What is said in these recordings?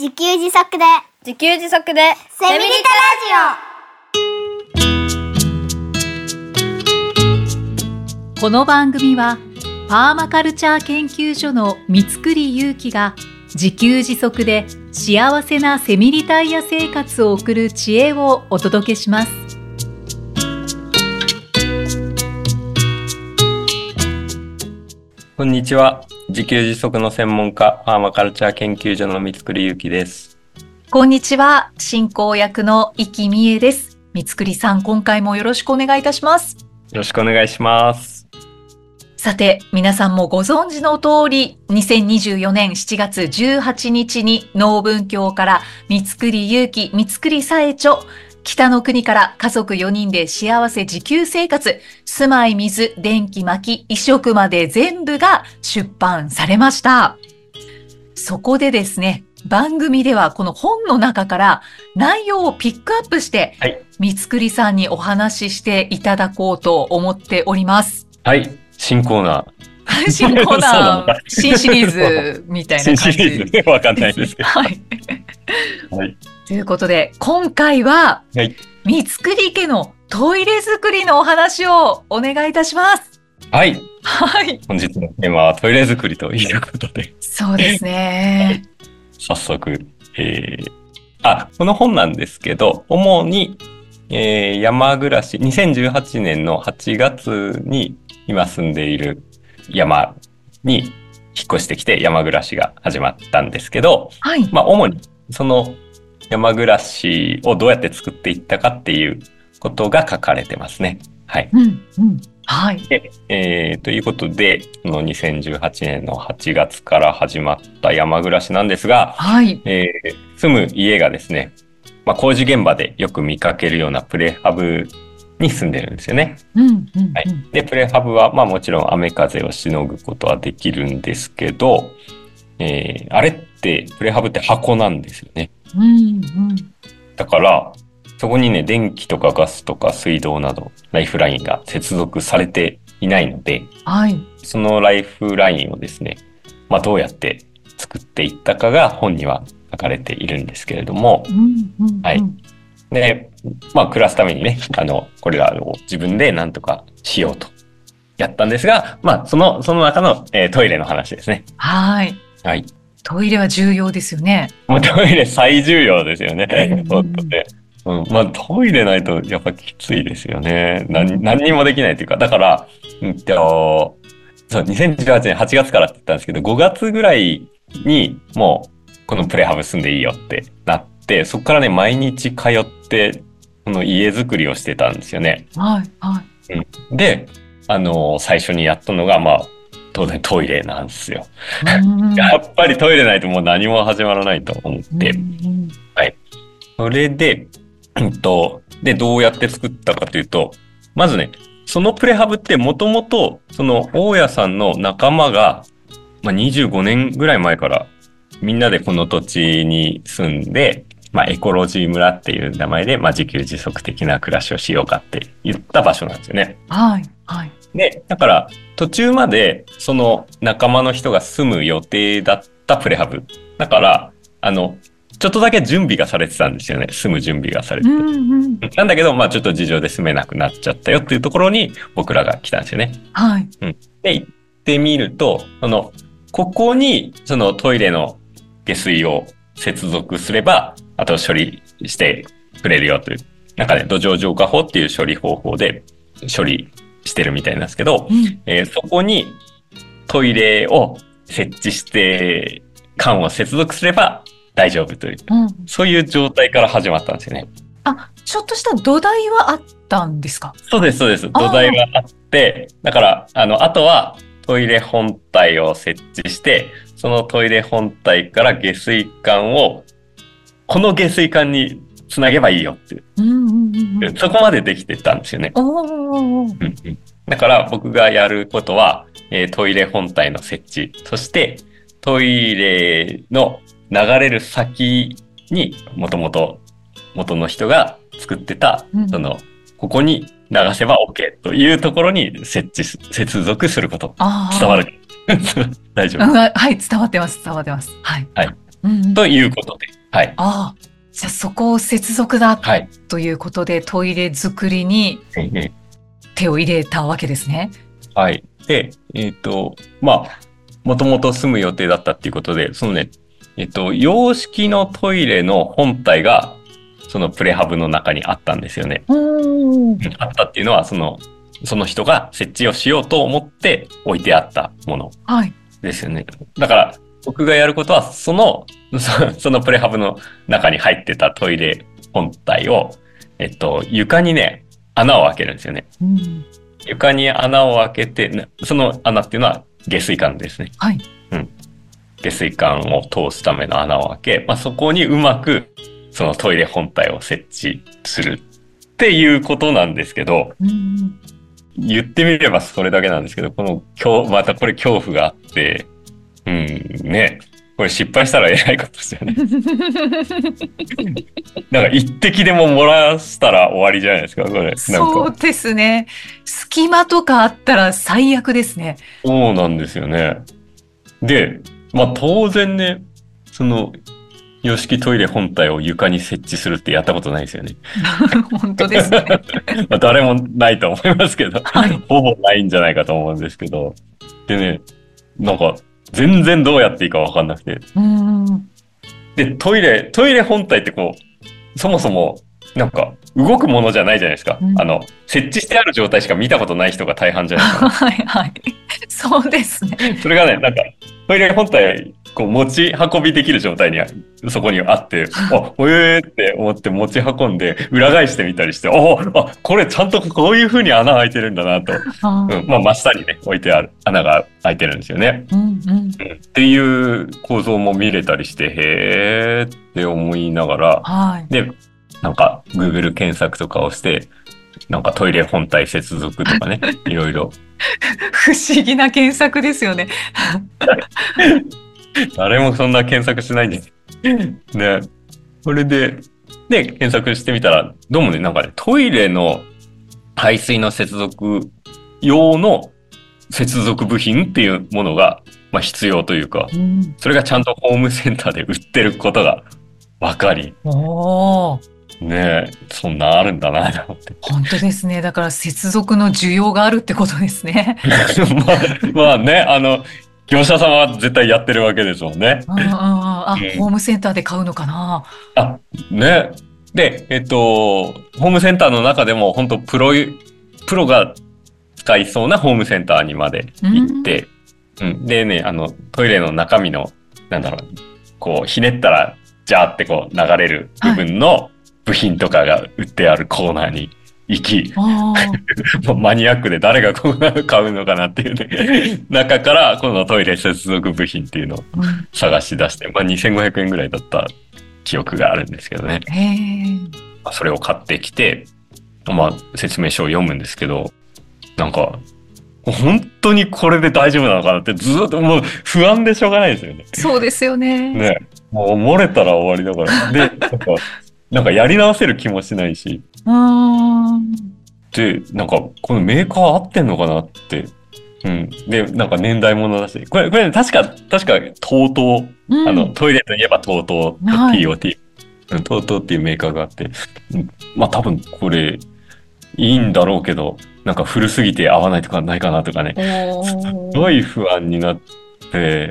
自給自足でセミリタラジオ。この番組はパーマカルチャー研究所の三栗祐希が自給自足で幸せなセミリタイヤ生活を送る知恵をお届けします。 こんにちは。自給自足の専門家、パーマカルチャー研究所の三栗祐希です。 こんにちは。進行役の生きみえです。三栗さん、今回もよろしくお願いいたします。 よろしくお願いします。 さて、皆さんもご存知の通り、2024年7月18日に農文教から三栗祐希、三栗紗英著、北の国から家族4人で幸せ自給生活、住まい、水、電気、薪、衣食まで全部が出版されました。そこでですね、番組ではこの本の中から内容をピックアップして、三栗さんにお話ししていただこうと思っております。 はい。新コーナー。 新コーナー、新シリーズみたいな感じ。 新シリーズわかんないですけど。 はい。 はい。 ということで、今回は、三栗家のトイレ作りのお話をお願いいたします。 はい。 はい。 本日のテーマはトイレ作りということで。 そうですね。 早速、この本なんですけど、主に、山暮らし、2018年の8月に今住んでいる山に引っ越してきて山暮らしが始まったんですけど、 はい。 主にその山暮らしをどうやって作っていったかっていうことが書かれてますね。はい。 はい。 で、ということで、この2018年の8月から始まった山暮らしなんですが、 はい。 住む家がですね、工事現場でよく見かけるようなプレハブに住んでるんですよね。はい。で、プレハブは、もちろん雨風をしのぐことはできるんですけど、あれってプレハブって箱なんですよね。だからそこにね、電気とかガスとか水道などライフラインが接続されていないので、はい、そのライフラインをですね、どうやって作っていったかが本には書かれているんですけれども、はい。で、暮らすためにね、これらを自分で何とかしようとやったんですが、その中の、トイレの話ですね。 はい。 はい。 トイレは重要ですよね。 トイレ最重要ですよね。本当ね。トイレないとやっぱきついですよね。何にもできないというか、だから、2018年8月からって言ったんですけど、5月ぐらいにもうこのプレハブ住んでいいよってなって、そこからね、毎日通ってこの家作りをしてたんですよね。 はい。 で、最初にやったのが当然トイレなんですよ。やっぱりトイレないともう何も始まらないと思って、はい。それで、で、どうやって作ったかというと、まずね、そのプレハブってもともと、その大家さんの仲間が、25年ぐらい前からみんなでこの土地に住んで、エコロジー村っていう名前で、自給自足的な暮らしをしようかって言った場所なんですよね。 はい。はい。 で、だから途中までその仲間の人が住む予定だったプレハブ。だから、ちょっとだけ準備がされてたんですよね。住む準備がされてて。なんだけど、ちょっと事情で住めなくなっちゃったよっていうところに僕らが来たんですよね。 はい。 で、行ってみると、ここにそのトイレの下水を接続すれば、あと処理してくれるよという。なんかね、土壌浄化法っていう処理方法で処理してるみたいなんですけど、そこにトイレを設置して管を接続すれば大丈夫という、そういう状態から始まったんですよね。 ちょっとした土台はあったんですか？ そうです、そうです。土台があって、だから、あとはトイレ本体を設置して、そのトイレ本体から下水管を、この下水管につなげばいいよっていう。そこまでできてたんですよね。だから僕がやることは、トイレ本体の設置、そしてトイレの流れる先に元の人が作ってた、ここに流せば OK というところに接続すること。伝わる大丈夫？ はい、伝わってます。はい。 ということで。 はい。 ああ、じゃあそこを接続だはい。 ということで、トイレ作りに手を入れたわけですね。 はい。で、まあ、もともと住む予定だったっていうことで、そのね、洋式のトイレの本体が、そのプレハブの中にあったんですよね。あったっていうのは、その人が設置をしようと思って置いてあったものですよね。だから、僕がやることは、そのプレハブの中に入ってたトイレ本体を、床にね、穴を開けるんですよね。床に穴を開けて、その穴っていうのは下水管ですね。 はい。 下水管を通すための穴を開け、まあ、そこにうまくそのトイレ本体を設置するっていうことなんですけど、言ってみればそれだけなんですけど、またこれ恐怖があって、ね、これ失敗したらえらいことですよね。なんか一滴でも漏らしたら終わりじゃないですか、これ。 そうですね。隙間とかあったら最悪ですね。 そうなんですよね。で、まあ当然ね、洋式トイレ本体を床に設置するってやったことないですよね。 本当ですね。 まあ誰もないと思いますけど、 はい、 ほぼないんじゃないかと思うんですけど。でね、なんか全然どうやっていいかわかんなくて。で、トイレ本体ってそもそもなんか動くものじゃないじゃないですか。設置してある状態しか見たことない人が大半じゃないですか。 はいはい。そうですね。 それがね、なんかトイレ本体持ち運びできる状態にそこにあって、って思って持ち運んで裏返してみたりして、これちゃんとこういう風に穴開いてるんだなと。まあ真下にね、置いてある穴が開いてるんですよね。っていう構造も見れたりして、へーって思いながら、で、なんか Google 検索とかをして、なんかトイレ本体接続とかね、いろいろ。 不思議な検索ですよね。 誰もそんな検索しないんです。ね。それで、検索してみたら、どうもね、なんかね、トイレの排水の接続用の接続部品っていうものが、まあ、必要というか、それがちゃんとホームセンターで売ってることが分かり。ねえ、そんなあるんだなと思って。 本当ですね。だから接続の需要があるってことですね。 まあね、業者さんは絶対やってるわけですもんね。 ホームセンターで買うのかな。 ね。で、ホームセンターの中でも本当プロが使いそうなホームセンターにまで行って、でね、トイレの中身の、なんだろう、ひねったら、ジャーって流れる部分の部品とかが売ってあるコーナーに行き、マニアックで誰が買うのかなっていうね、中からこのトイレ接続部品っていうのを探し出して、まあ2500円ぐらいだった記憶があるんですけどね。それを買ってきて、まあ説明書を読むんですけど、なんか、本当にこれで大丈夫なのかなってずっともう不安でしょうがないですよね。 そうですよね。 ね、もう漏れたら終わりだから。で、なんかやり直せる気もしないし。で、なんかこのメーカー合ってんのかなって。で、なんか年代物だし。これね、確か、TOTO。トイレといえば TOTO、TOT。TOTO っていうメーカーがあって。まあ多分これ、いいんだろうけど、なんか古すぎて合わないとかないかなとかね。すごい不安になって、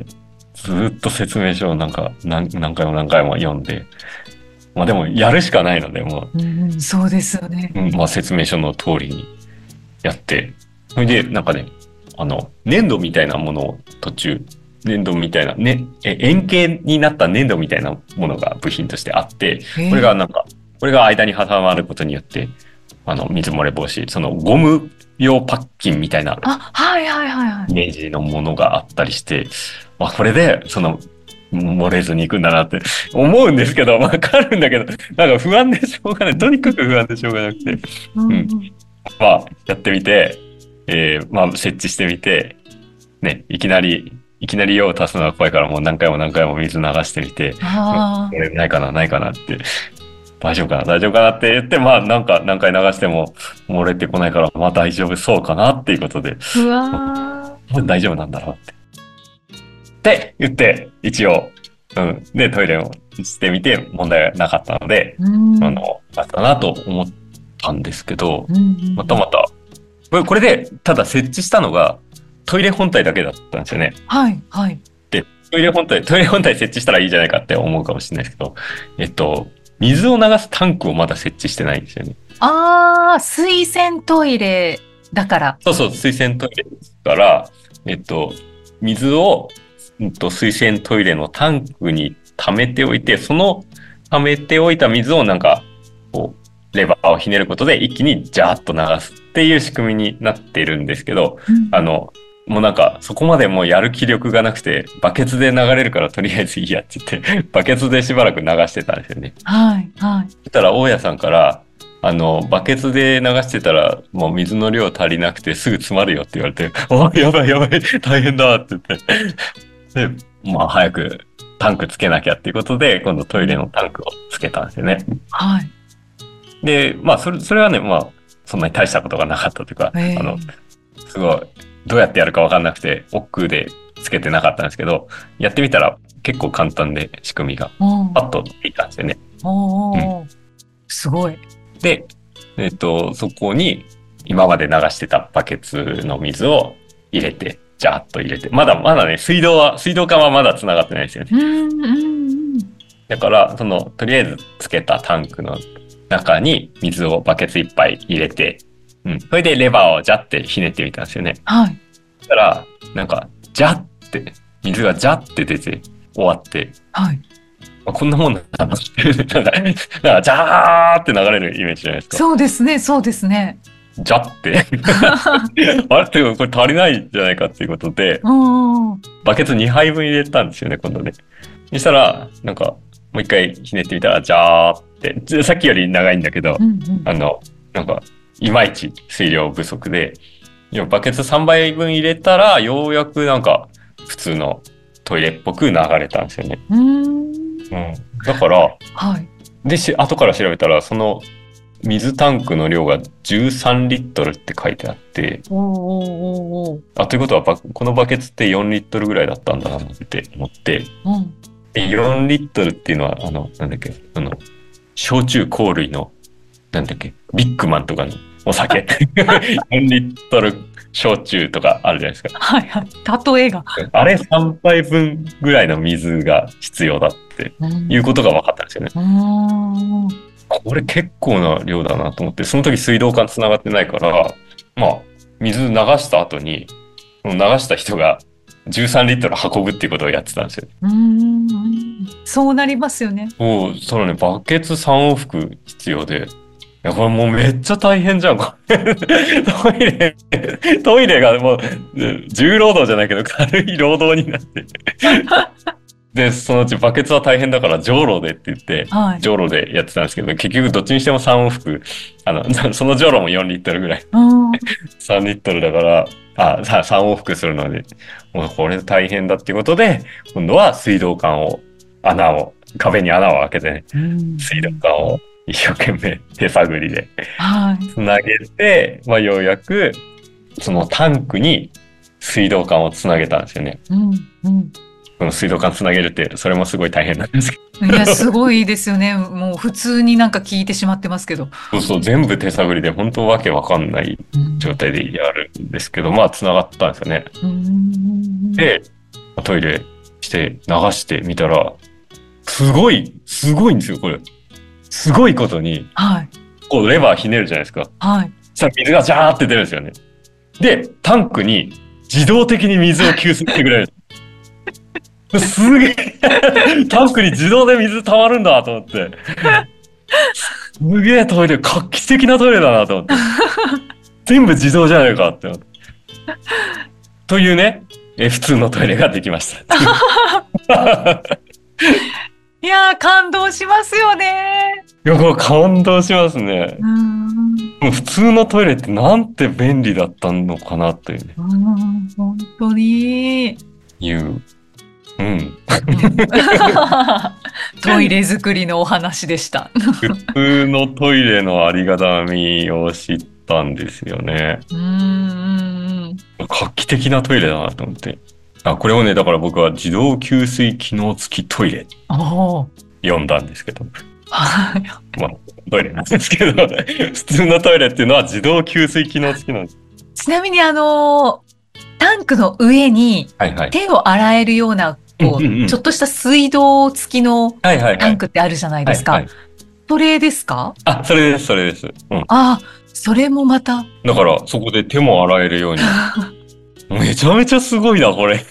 ずっと説明書をなんか何回も読んで。まあでもやるしかないので、もう。そうですよね。 まあ説明書の通りにやって。それでなんかね、粘土みたいなものを粘土みたいな、ね、円形になった粘土みたいなものが部品としてあって、これが間に挟まることによって、水漏れ防止、ゴム用パッキンみたいな、イメージのものがあったりして、まあこれで、漏れずに行くんだなって思うんですけど、わかるんだけど、なんか不安でしょうがない。とにかく不安でしょうがなくて。まあ、やってみて、まあ、設置してみて、ね、いきなり用を足すのは怖いから、もう何回も水流してみて、これないかなって、大丈夫かなって言って、まあ、なんか何回流しても漏れてこないから、まあ大丈夫そうかなっていうことで、大丈夫なんだろうって。って言って、一応、で、トイレをしてみて問題がなかったので、あったなと思ったんですけど、またこれでただ設置したのがトイレ本体だけだったんですよね。 はいはい。 でトイレ本体設置したらいいじゃないかって思うかもしれないですけど、水を流すタンクをまだ設置してないんですよね。 水洗トイレだから。 そう、水洗トイレですから、水を、水洗トイレのタンクに溜めておいて、その溜めておいた水をなんか、こう、レバーをひねることで一気にジャーッと流すっていう仕組みになっているんですけど、もうなんか、そこまでもうやる気力がなくて、バケツで流れるからとりあえずいいやって言って、バケツでしばらく流してたんですよね。 はいはい。 そしたら、大家さんから、バケツで流してたら、もう水の量足りなくてすぐ詰まるよって言われて、やばい、大変だって言って。で、まあ早くタンクつけなきゃっていうことで、今度トイレのタンクをつけたんですよね。 はい。 で、まあそれはね、まあそんなに大したことがなかったというか、すごい、どうやってやるかわかんなくて、億劫でつけてなかったんですけど、やってみたら結構簡単で仕組みがパッとできたんですよね。 すごい。 で、そこに今まで流してたバケツの水を入れて、ジャーッと入れて、まだね、水道管はまだ繋がってないですよね。だから、とりあえずつけたタンクの中に水をバケツ1杯入れて、それでレバーをジャってひねってみたんですよね。 はい。 そしたら、なんか、ジャって、水がジャって出て終わって、 はい。 こんなもんなんだなって、なんか、ジャーって流れるイメージじゃないですか。 そうですね。 ジャってあれってこれ足りないじゃないかっていうことで、バケツ2杯分入れたんですよね、今度ね。そしたら、なんか、もう一回ひねってみたら、ジャーって、さっきより長いんだけど、なんか、いまいち水量不足で、バケツ3杯分入れたら、ようやくなんか、普通のトイレっぽく流れたんですよね。だから、 はい。 で、後から調べたら、その水タンクの量が13リットルって書いてあって、ということはこのバケツって4リットルぐらいだったんだなって思って、4リットルっていうのは、なんだっけ、焼酎香類の、なんだっけ、ビッグマンとかのお酒。4リットル焼酎とかあるじゃないですか。 はいはい。例えが。 あれ3杯分ぐらいの水が必要だっていうことが分かったんですよね。これ結構な量だなと思って、その時水道管つながってないから、まあ、水流した後に、流した人が13リットル運ぶっていうことをやってたんですよ。 そうなりますよね。 そのね、バケツ3往復必要で、いや、これもうめっちゃ大変じゃん、これ。トイレがもう、重労働じゃないけど軽い労働になって。で、そのうちバケツは大変だから、じょうろでって言って、じょうろでやってたんですけど、結局どっちにしても3往復、そのじょうろも4リットルぐらい。3リットルだから、3往復するので、もうこれ大変だっていうことで、今度は水道管を、壁に穴を開けてね、水道管を一生懸命手探りでつなげて、まあようやくそのタンクに水道管をつなげたんですよね。この水道管つなげるってそれもすごい大変なんですけど。 いや、すごいですよね。もう普通になんか聞いてしまってますけど。 そう、全部手探りで本当わけわかんない状態でやるんですけど、まあつながったんですよね。で、トイレして流してみたら、すごいんですよ、これ。すごいことに、こうレバーひねるじゃないですか。そしたら水がジャーって出るんですよね。で、タンクに自動的に水を給水してくれる。すげえタンクに自動で水溜まるんだと思って。すげえトイレ、画期的なトイレだなと思って。全部自動じゃないかって思って。というね、普通のトイレができました。 いやー、感動しますよね。 いや、これ感動しますね。もう普通のトイレってなんて便利だったのかなというね。 本当に。トイレ作りのお話でした。 普通のトイレのありがたみを知ったんですよね。画期的なトイレだなと思って。これをね、だから僕は自動給水機能付きトイレって呼んだんですけど。まあ、トイレなんですけど、普通のトイレっていうのは自動給水機能付きなんです。 ちなみにタンクの上に手を洗えるような、ちょっとした水道付きのタンクってあるじゃないですか。それですか？ あ、それです、それです。 あ、それもまた。 だから、そこで手も洗えるように。めちゃめちゃすごいな、これ。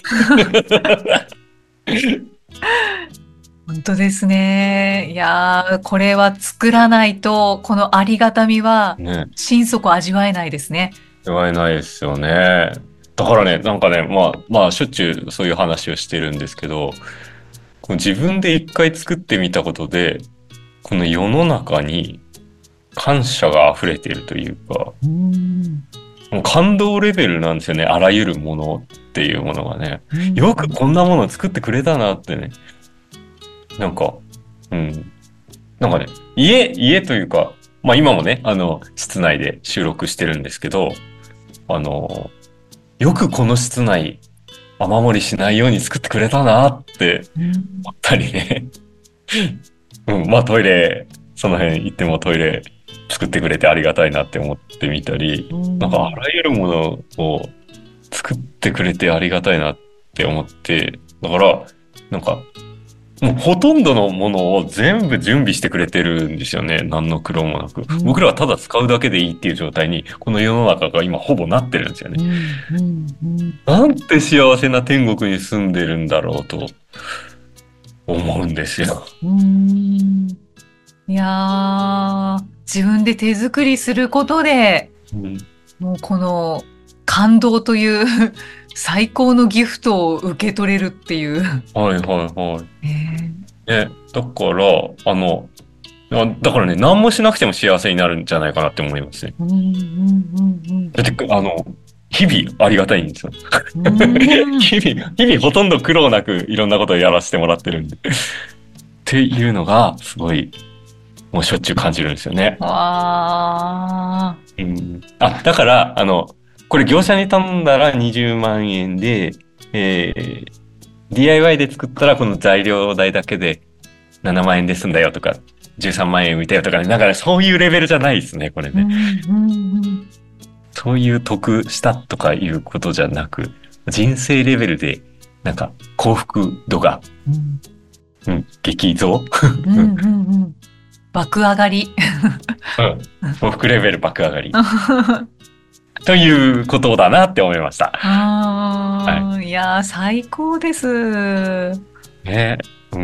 本当ですね。いやー、これは作らないと、このありがたみは、心底味わえないですね。 味わえないですよね。だからね、なんかね、まあ、しょっちゅうそういう話をしてるんですけど、この自分で一回作ってみたことで、この世の中に感謝が溢れているというか、もう感動レベルなんですよね。あらゆるものっていうものがね。よくこんなものを作ってくれたなってね。なんかね、家というか、まあ今もね、室内で収録してるんですけど、よくこの室内、雨漏りしないように作ってくれたなって思ったりね。まあトイレ、その辺行ってもトイレ作ってくれてありがたいなって思ってみたり、なんかあらゆるものを作ってくれてありがたいなって思って、だから、なんか、もうほとんどのものを全部準備してくれてるんですよね。何の苦労もなく。僕らはただ使うだけでいいっていう状態に、この世の中が今ほぼなってるんですよね。なんて幸せな天国に住んでるんだろうと思うんですよ。 いやー、自分で手作りすることで、もうこの感動という最高のギフトを受け取れるっていう。 はいはいはい。だからね、何もしなくても幸せになるんじゃないかなって思いますね。だって、日々ありがたいんですよ。日々ほとんど苦労なくいろんなことをやらせてもらってるんで。っていうのが、すごい、もうしょっちゅう感じるんですよね。だから、これ業者に頼んだら20万円で、DIY で作ったらこの材料代だけで7万円で済んだよとか、13万円浮いたよとかね、なんかね、そういうレベルじゃないですね、これね。そういう得したとかいうことじゃなく、人生レベルで、なんか幸福度が、激増爆上がり。 幸福レベル爆上がり。ということだなって思いました。 いやー、最高です。 ね。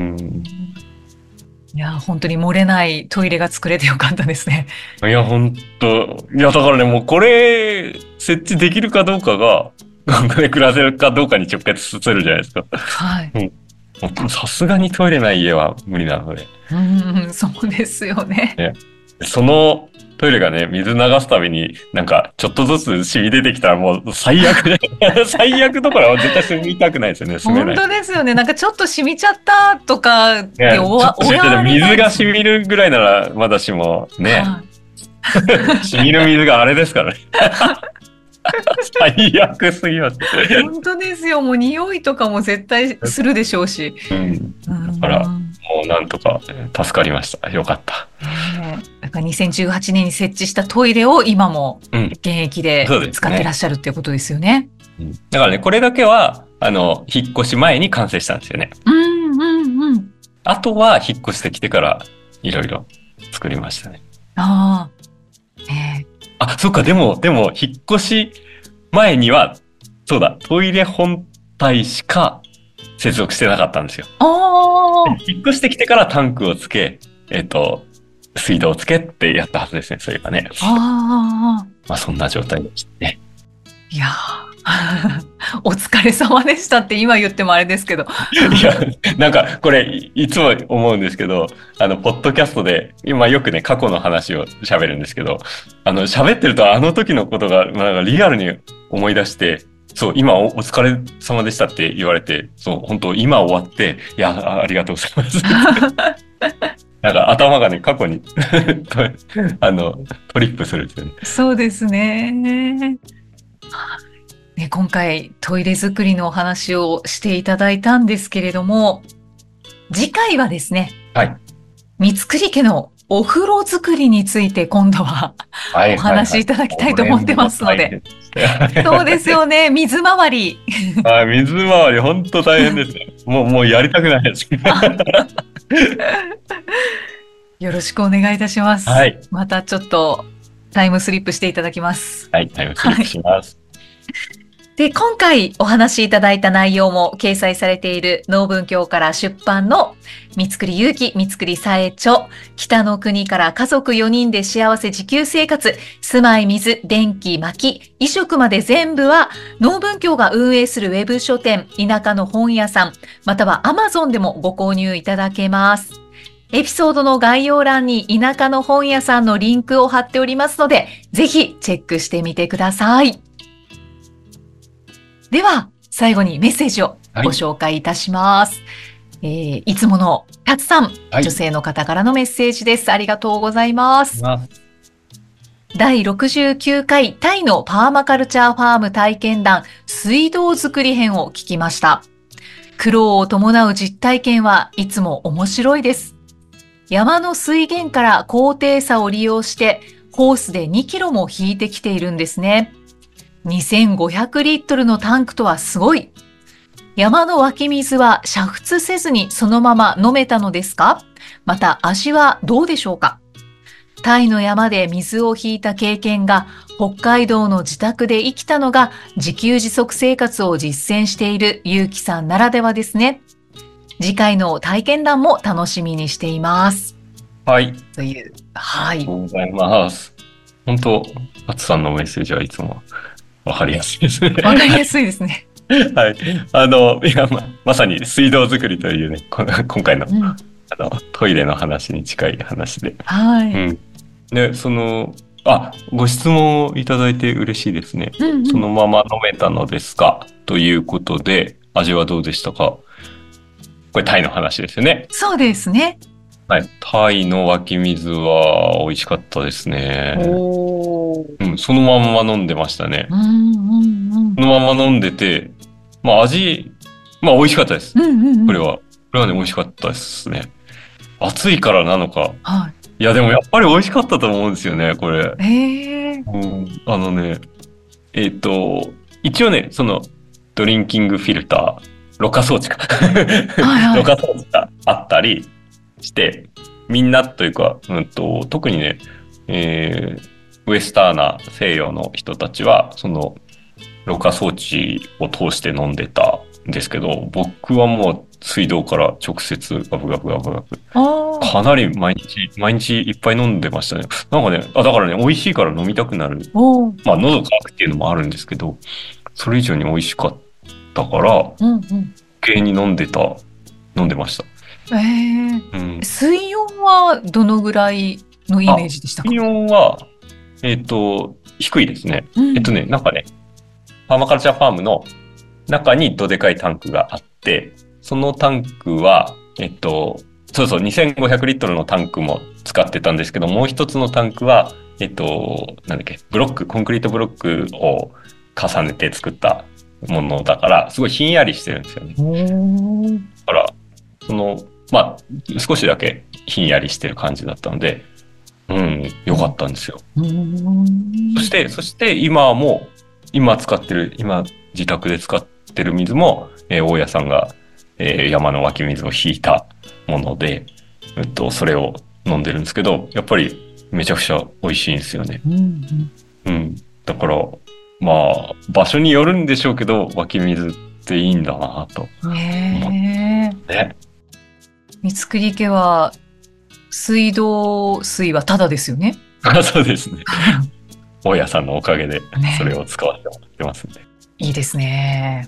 いや、本当に漏れないトイレが作れてよかったですね。 いや、本当。いや、だからね、もうこれ、設置できるかどうかが、暮らせるかどうかに直結するじゃないですか。 はい。 さすがにトイレない家は無理なので。 そうですよね。 そのトイレがね、水流すたびになんかちょっとずつ染み出てきたらもう最悪で、最悪とかは絶対住みたくないですよね。住めない。 本当ですよね。なんかちょっと染みちゃったとかで水が染みるぐらいならまだしもね、染みる水があれですからね。最悪すぎます。 本当ですよ。もう匂いとかも絶対するでしょうし。 だからもうなんとか助かりました。よかった。 なんか2018年に設置したトイレを今も現役で使ってらっしゃるっていうことですよね。 だからね、これだけは引っ越し前に完成したんですよね。あとは引っ越してきてからいろいろ作りましたね。そっか、でも、引っ越し前には、そうだ、トイレ本体しか接続してなかったんですよ。引っ越してきてからタンクをつけ、水道をつけってやったはずですね、そういえばね。まあ、そんな状態でしたね。 いやお疲れ様でしたって今言ってもあれですけど。 いや、なんかこれいつも思うんですけど、ポッドキャストで今よくね、過去の話を喋るんですけど、喋ってるとあの時のことが、なんかリアルに思い出して、そう、今お疲れ様でしたって言われて、そう、本当今終わって、いや、ありがとうございます。なんか頭がね、過去にトリップするんですよね。 そうですね。今回トイレ作りのお話をしていただいたんですけれども、 次回はですね、 はい。 三つくり家のお風呂作りについて今度はお話しいただきたいと思ってますので。そうですよね。水回り。 水回り本当大変ですね。もうやりたくないです。 よろしくお願いいたします。 はい。 またちょっとタイムスリップしていただきます。 はい、タイムスリップします。 で、今回お話しいただいた内容も掲載されている農文教から出版の三つくりゆうき、三つくりさえ著、北の国から家族4人で幸せ自給生活、住まい、水、電気、薪、衣食まで全部は農文教が運営するウェブ書店、田舎の本屋さん、または Amazon でもご購入いただけます。エピソードの概要欄に田舎の本屋さんのリンクを貼っておりますので、ぜひチェックしてみてください。では、最後にメッセージをご紹介いたします。いつものたつさん、女性の方からのメッセージです。ありがとうございます。第69回タイのパーマカルチャーファーム体験談水道作り編を聞きました。苦労を伴う実体験はいつも面白いです。山の水源から高低差を利用してホースで2キロも引いてきているんですね。2500リットルのタンクとはすごい。山の湧き水は煮沸せずにそのまま飲めたのですか？また味はどうでしょうか？タイの山で水を引いた経験が北海道の自宅で生きたのが自給自足生活を実践しているゆうきさんならではですね。次回の体験談も楽しみにしています。 はい。 という。はい。 ありがとうございます。本当、あつさんのメッセージはいつもわかりやすいですね。 わかりやすいですね。 はい。いや、まさに水道作りというね、今回の、トイレの話に近い話で。 はい。 で、ご質問をいただいて嬉しいですね。そのまま飲めたのですか？ということで、味はどうでしたか？これタイの話ですよね。 そうですね。 はい。タイの湧き水は美味しかったですね。そのまんま飲んでましたね。そのまま飲んでて、味、美味しかったです。これはね、美味しかったですね。暑いからなのか。 はい。 いや、でもやっぱり美味しかったと思うんですよね、これ。一応ね、ドリンキングフィルター、ろ過装置か。ろ過装置があったりして、みんなというか、特にね、ウエスターな西洋の人たちは、ろ過装置を通して飲んでたんですけど、僕はもう水道から直接ガブガブガブガブ。かなり毎日いっぱい飲んでましたね。なんかね、だからね、美味しいから飲みたくなる。喉乾くっていうのもあるんですけど、それ以上に美味しかったから、余計に飲んでました。 水温はどのぐらいのイメージでしたか？ 水温は、低いですね。なんかね、パーマカルチャーファームの中にどでかいタンクがあって、そのタンクは、2500リットルのタンクも使ってたんですけど、もう一つのタンクは、コンクリートブロックを重ねて作ったものだから、すごいひんやりしてるんですよね。だから、少しだけひんやりしてる感じだったので、良かったんですよ。そして今自宅で使ってる水も、大家さんが、山の湧き水を引いたもので、それを飲んでるんですけど、やっぱりめちゃくちゃ美味しいんですよね。だから、場所によるんでしょうけど、湧き水っていいんだなと思って。 三つくり家は水道水はタダですよね。 そうですね。大家さんのおかげでそれを使わせてもらってますんで。 いいですね。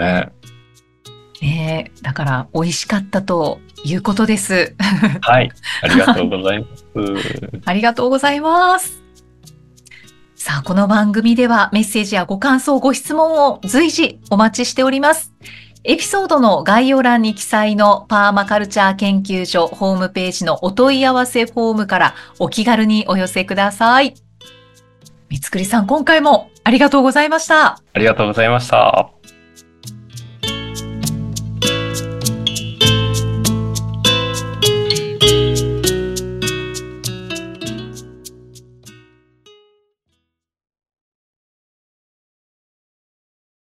だから美味しかったということです。 はい、ありがとうございます。 ありがとうございます。さあ、この番組ではメッセージやご感想、ご質問を随時お待ちしております。エピソードの概要欄に記載のパーマカルチャー研究所ホームページのお問い合わせフォームからお気軽にお寄せください。三つくりさん、今回もありがとうございました。 ありがとうございました。